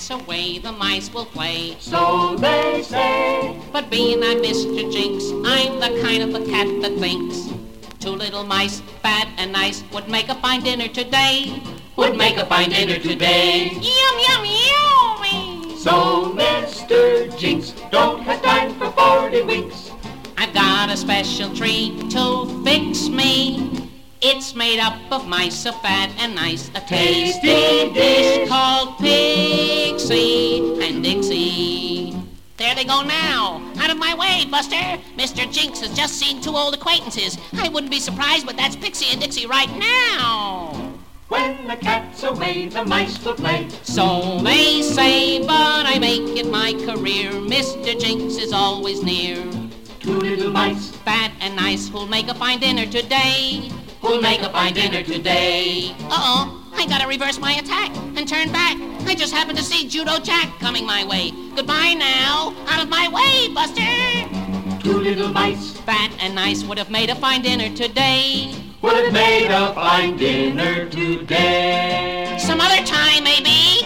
cat's away, the mice will play. So they say. But being I'm Mr. Jinx, I'm the kind of a cat that thinks 2 little mice, fat and nice, would make a fine dinner today. Would make a fine dinner today. Yum, yum, yummy! So Mr. Jinx don't have time for 40 winks. I've got a special treat to fix me. It's made up of mice so fat and nice, a tasty dish called Pixie and Dixie. There they go now. Out of my way, Buster. Mr. Jinx has just seen 2 old acquaintances. I wouldn't be surprised, but that's Pixie and Dixie right now. When the cat's away, the mice will play. So they say, but I make it my career. Mr. Jinx is always near. 2 little mice, fat and nice, who'll make a fine dinner today. who'll make a fine dinner today. Uh-oh, I gotta reverse my attack and turn back. I just happened to see Judo Jack coming my way. Goodbye now. Out of my way, Buster. 2 little mice, fat and nice, would have made a fine dinner today. would have made a fine dinner today. Some other time, maybe.